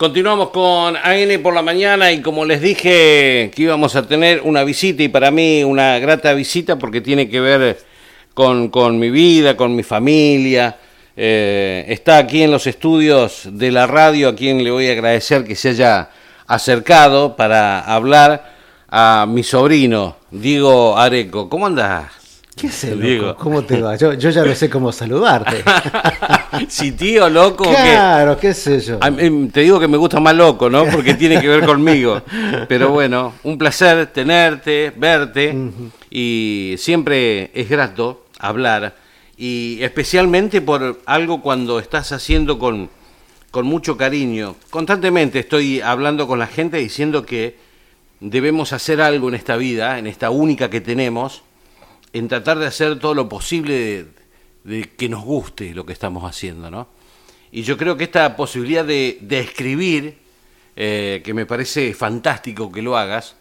Continuamos con AM por la mañana y como les dije que íbamos a tener una visita y para mí una grata visita porque tiene que ver con mi vida, con mi familia. Está aquí en los estudios de la radio, a quien le voy a agradecer que se haya acercado para hablar a mi sobrino, Diego Areco. ¿Cómo andás? ¿Qué sé, loco? ¿Cómo te va? Yo ya no sé cómo saludarte. Si tío, loco. Claro, qué sé yo. Te digo que me gusta más loco, ¿no? Porque tiene que ver conmigo. Pero bueno, un placer tenerte, verte. Y siempre es grato hablar. Y especialmente por algo cuando estás haciendo con mucho cariño. Constantemente estoy hablando con la gente diciendo que debemos hacer algo en esta vida, en esta única que tenemos, en tratar de hacer todo lo posible de que nos guste lo que estamos haciendo, ¿no? Y yo creo que esta posibilidad de escribir, que me parece fantástico que lo hagas,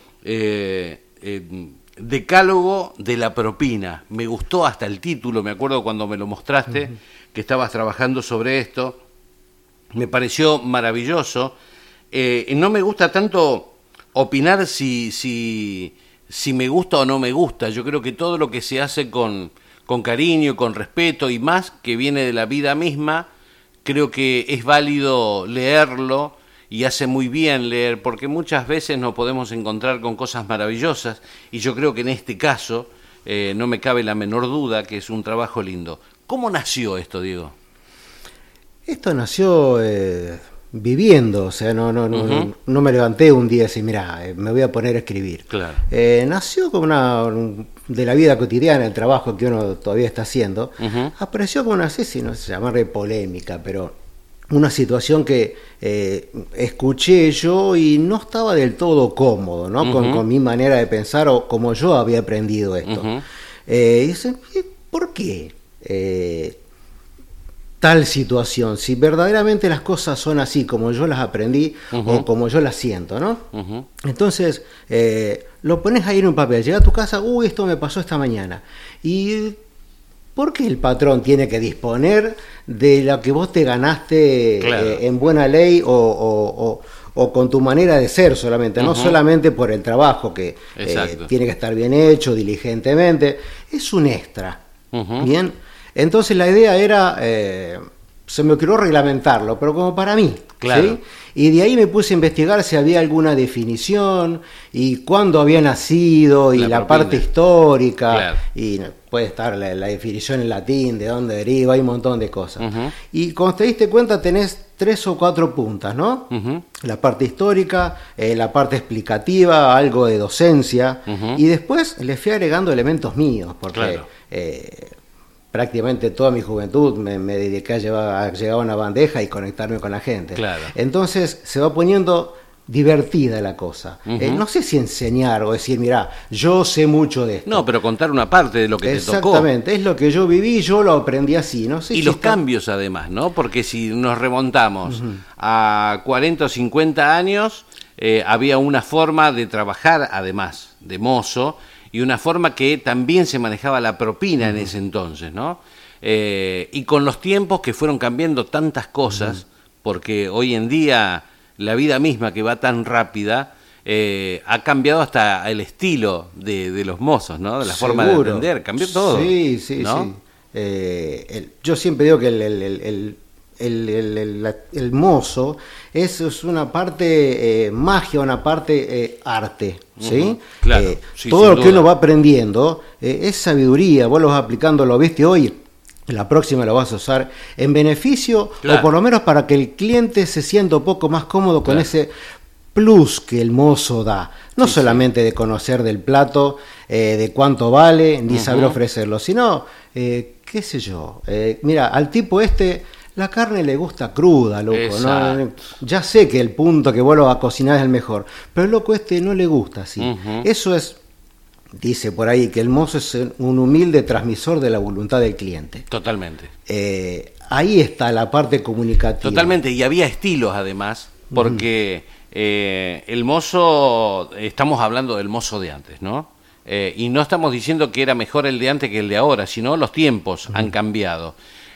Decálogo de la propina, me gustó hasta el título, me acuerdo cuando me lo mostraste, que estabas trabajando sobre esto, me pareció maravilloso. No me gusta tanto opinar si me gusta o no me gusta. Yo creo que todo lo que se hace con cariño, con respeto y más que viene de la vida misma, creo que es válido leerlo y hace muy bien leer, porque muchas veces nos podemos encontrar con cosas maravillosas y yo creo que en este caso no me cabe la menor duda que es un trabajo lindo. ¿Cómo nació esto, Diego? Esto nació viviendo, o sea, no me levanté un día y decir, mirá, me voy a poner a escribir. Claro. Nació como de la vida cotidiana, el trabajo que uno todavía está haciendo. Apareció como no sé si no se llamarle polémica, pero una situación que escuché yo y no estaba del todo cómodo, ¿no? Con mi manera de pensar o como yo había aprendido esto. Y dice, ¿por qué? Tal situación, si verdaderamente las cosas son así como yo las aprendí o como yo las siento, ¿no? Entonces, lo pones ahí en un papel, llega a tu casa, esto me pasó esta mañana. ¿Y por qué el patrón tiene que disponer de lo que vos te ganaste en buena ley o con tu manera de ser solamente? No solamente por el trabajo que tiene que estar bien hecho, diligentemente, es un extra, ¿bien? Entonces la idea era, se me ocurrió reglamentarlo, pero como para mí, ¿sí? Y de ahí me puse a investigar si había alguna definición y cuándo había nacido y la parte histórica, y puede estar la definición en latín, de dónde deriva, hay un montón de cosas. Y cuando te diste cuenta tenés 3 o 4 puntas, ¿no? La parte histórica, la parte explicativa, algo de docencia, y después le fui agregando elementos míos, porque prácticamente toda mi juventud me dediqué a llevar una bandeja y conectarme con la gente. Entonces se va poniendo divertida la cosa. No sé si enseñar o decir, mirá, yo sé mucho de esto. No, pero contar una parte de lo que te tocó. Exactamente, es lo que yo viví, yo lo aprendí así. No sé y si los cambios además, ¿no? Porque si nos remontamos a 40 o 50 años, había una forma de trabajar, además de mozo, y una forma que también se manejaba la propina en ese entonces, ¿no? Y con los tiempos que fueron cambiando tantas cosas, porque hoy en día la vida misma que va tan rápida, ha cambiado hasta el estilo de los mozos, ¿no? De la forma de aprender, cambió todo. Sí, ¿no? Yo siempre digo que el mozo es una parte magia, una parte arte, ¿sí? Sí, todo lo que uno va aprendiendo es sabiduría, vos lo vas aplicando, lo viste hoy, la próxima lo vas a usar en beneficio o por lo menos para que el cliente se sienta un poco más cómodo con ese plus que el mozo da, no solamente de conocer del plato, de cuánto vale, ni saber ofrecerlo, sino, qué sé yo, mira, al tipo la carne le gusta cruda, loco, ¿no? Ya sé que el punto que vos lo vas a cocinar es el mejor, pero el loco no le gusta así. Eso es, dice por ahí, que el mozo es un humilde transmisor de la voluntad del cliente. Totalmente. Ahí está la parte comunicativa. Totalmente, y había estilos además, porque el mozo, estamos hablando del mozo de antes, ¿no? Y no estamos diciendo que era mejor el de antes que el de ahora, sino los tiempos han cambiado.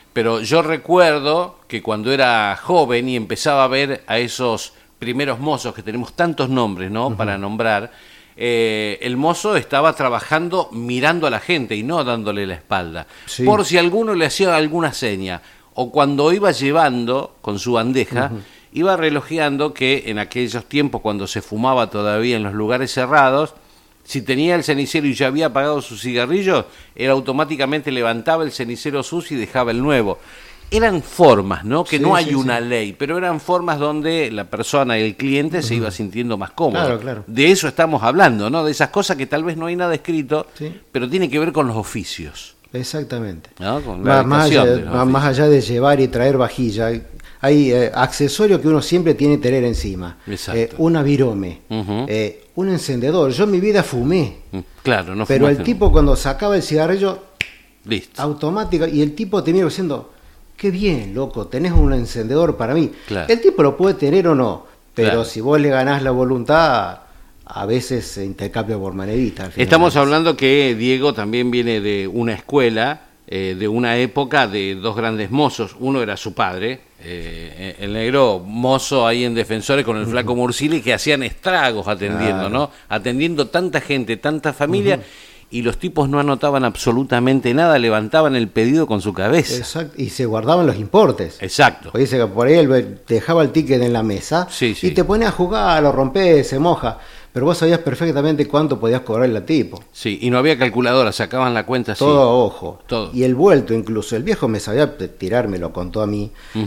pero yo recuerdo que cuando era joven y empezaba a ver a esos primeros mozos, que tenemos tantos nombres, ¿no? Para nombrar, el mozo estaba trabajando mirando a la gente y no dándole la espalda. Sí. Por si alguno le hacía alguna seña, o cuando iba llevando con su bandeja, iba relojeando que en aquellos tiempos, cuando se fumaba todavía en los lugares cerrados, si tenía el cenicero y ya había apagado su cigarrillo, él automáticamente levantaba el cenicero sucio y dejaba el nuevo. Eran formas, ¿no? Que sí, no hay una ley, pero eran formas donde la persona, el cliente, se iba sintiendo más cómodo. Claro, claro. De eso estamos hablando, ¿no? De esas cosas que tal vez no hay nada escrito, pero tiene que ver con los oficios. Exactamente. ¿No? Con la más allá de llevar y traer vajilla, hay accesorios que uno siempre tiene que tener encima. Una virome, un encendedor. Yo en mi vida fumé. Claro, no pero el fumaste, tipo cuando sacaba el cigarrillo, listo, automático, y el tipo te mira diciendo, qué bien, loco, tenés un encendedor para mí. Claro. El tipo lo puede tener o no, pero claro, si vos le ganás la voluntad, a veces se intercambia por moneditas. Estamos hablando que Diego también viene de una escuela, de una época de dos grandes mozos. Uno era su padre, el negro mozo ahí en Defensores con el flaco Mursili, que hacían estragos atendiendo, claro, ¿no? Atendiendo tanta gente, tanta familia, y los tipos no anotaban absolutamente nada, levantaban el pedido con su cabeza. Exacto, y se guardaban los importes. Exacto. Dice que por ahí él te dejaba el ticket en la mesa, y te ponía a jugar, lo rompés, se moja. Pero vos sabías perfectamente cuánto podías cobrarle al tipo. Sí, y no había calculadora, sacaban la cuenta así. Todo a ojo. Todo. Y el vuelto incluso. El viejo me sabía tirarme, lo contó a mí.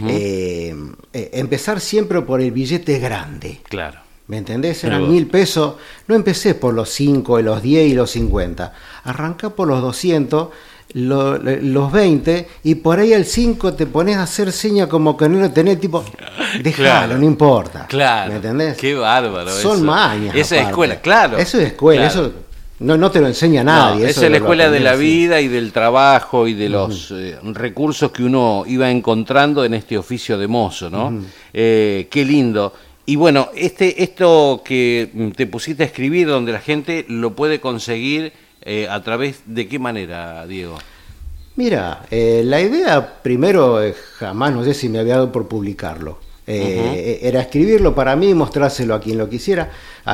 Empezar siempre por el billete grande. Claro. ¿Me entendés? Eran 1.000 pesos. No empecé por los 5, los 10 y los 50. Arrancá por los 200, los 20, y por ahí al 5 te pones a hacer señas como que no lo tenés, tipo, déjalo, claro, no importa. Claro. ¿Me entendés? Qué bárbaro. Son eso. mañas. Esa es escuela, claro. Eso es escuela, claro. Eso no te lo enseña nadie. No, esa es la escuela de la vida y del trabajo y de los recursos que uno iba encontrando en este oficio de mozo, ¿no? Qué lindo. Y bueno, esto que te pusiste a escribir, donde la gente lo puede conseguir, ¿a través de qué manera, Diego? Mira, la idea primero, jamás, no sé si me había dado por publicarlo. Era escribirlo para mí, mostrárselo a quien lo quisiera,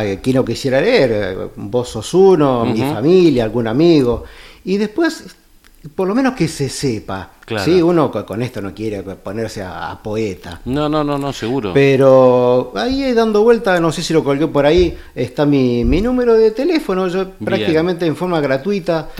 leer. Vos sos uno, mi familia, algún amigo. Y después, por lo menos que se sepa. Claro. ¿Sí? Uno con esto no quiere ponerse a poeta. No, seguro. Pero ahí dando vuelta, no sé si lo colgué por ahí, está mi número de teléfono. Yo prácticamente en forma gratuita.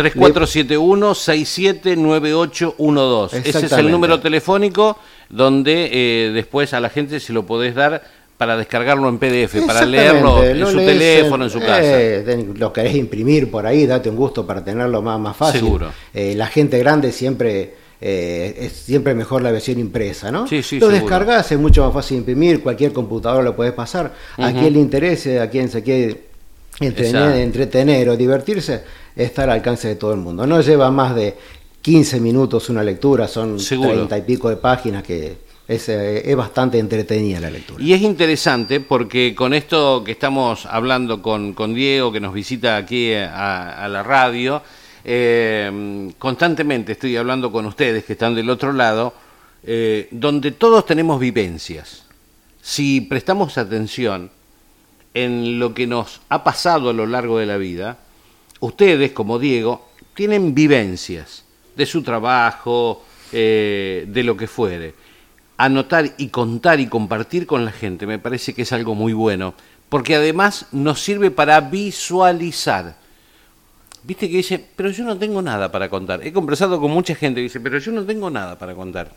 3471-679812. Ese es el número telefónico donde después a la gente se lo podés dar para descargarlo en PDF, para leerlo en su teléfono, en su casa. Lo querés imprimir por ahí, date un gusto para tenerlo más fácil. Seguro. La gente grande siempre es siempre mejor la versión impresa, ¿no? Sí, lo descargás, es mucho más fácil de imprimir, cualquier computadora lo podés pasar. A quien le interese, a quien se quiere entretener o divertirse, está al alcance de todo el mundo. No lleva más de 15 minutos una lectura, son 30 y pico de páginas que... Es bastante entretenida la lectura. Y es interesante porque con esto que estamos hablando con Diego, que nos visita aquí a la radio, constantemente estoy hablando con ustedes que están del otro lado, donde todos tenemos vivencias. Si prestamos atención en lo que nos ha pasado a lo largo de la vida, ustedes, como Diego, tienen vivencias de su trabajo, de lo que fuere. Anotar y contar y compartir con la gente me parece que es algo muy bueno, porque además nos sirve para visualizar. Viste que dice, pero yo no tengo nada para contar. He conversado con mucha gente que dice, pero yo no tengo nada para contar.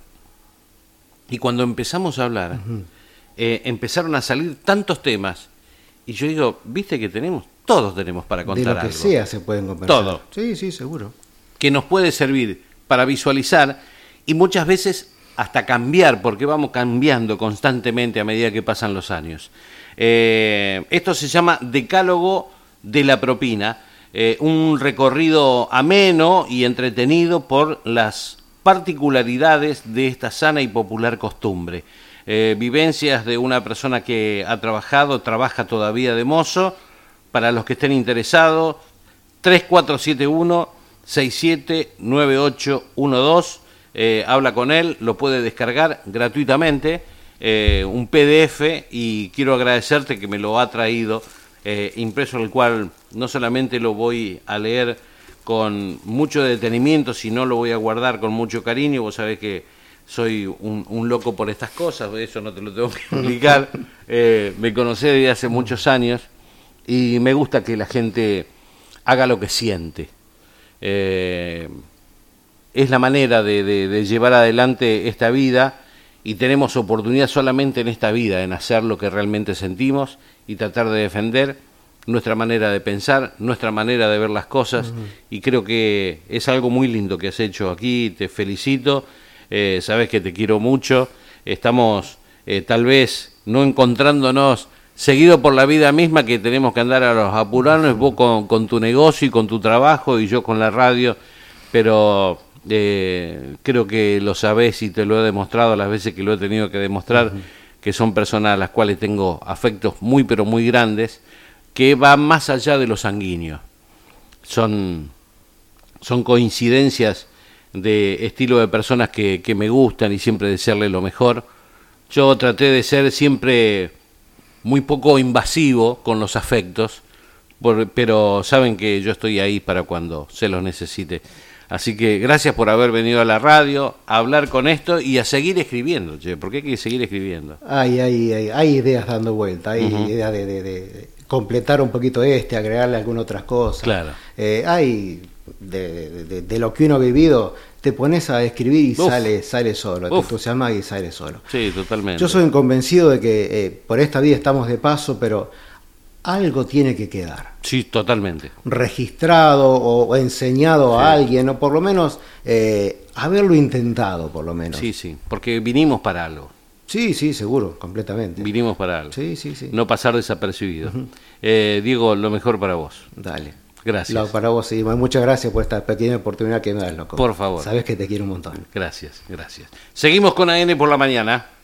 Y cuando empezamos a hablar, empezaron a salir tantos temas, y yo digo, viste que todos tenemos para contar algo. De lo que sea se pueden conversar. Todo. Sí, seguro. Que nos puede servir para visualizar y muchas veces hasta cambiar, porque vamos cambiando constantemente a medida que pasan los años. Esto se llama Decálogo de la Propina, un recorrido ameno y entretenido por las particularidades de esta sana y popular costumbre. Vivencias de una persona que trabaja todavía de mozo. Para los que estén interesados, 3471-679812. habla con él, lo puede descargar gratuitamente, un PDF, y quiero agradecerte que me lo ha traído impreso, el cual no solamente lo voy a leer con mucho detenimiento, sino lo voy a guardar con mucho cariño. Vos sabés que soy un loco por estas cosas, eso no te lo tengo que explicar. Me conocés desde hace muchos años y me gusta que la gente haga lo que siente. Es la manera de llevar adelante esta vida, y tenemos oportunidad solamente en esta vida en hacer lo que realmente sentimos y tratar de defender nuestra manera de pensar, nuestra manera de ver las cosas, y creo que es algo muy lindo que has hecho aquí. Te felicito, sabes que te quiero mucho. Estamos tal vez no encontrándonos seguido por la vida misma, que tenemos que andar a los apuranos, vos con tu negocio y con tu trabajo, y yo con la radio, pero creo que lo sabés y te lo he demostrado las veces que lo he tenido que demostrar, que son personas a las cuales tengo afectos muy pero muy grandes, que van más allá de lo sanguíneo. Son coincidencias de estilo de personas que me gustan y siempre desearle lo mejor. Yo traté de ser siempre muy poco invasivo con los afectos, pero saben que yo estoy ahí para cuando se los necesite. Así que gracias por haber venido a la radio, a hablar con esto y a seguir escribiendo, porque hay que seguir escribiendo. Hay ideas dando vuelta, hay ideas de completar un poquito agregarle algunas otras cosas. Claro. Hay de lo que uno ha vivido, te pones a escribir y sale solo, te entusiasmas y sale solo. Sí, totalmente. Yo soy convencido de que por esta vida estamos de paso, pero algo tiene que quedar. Sí, totalmente. Registrado o enseñado a alguien, o por lo menos haberlo intentado, por lo menos. Sí, porque vinimos para algo. Sí, seguro, completamente. Vinimos para algo. Sí. No pasar desapercibido. Diego, lo mejor para vos. Dale. Gracias. Para vos, sí. Muchas gracias por esta pequeña oportunidad que me das, loco. Por favor. Sabés que te quiero un montón. Gracias. Seguimos con AM por la mañana.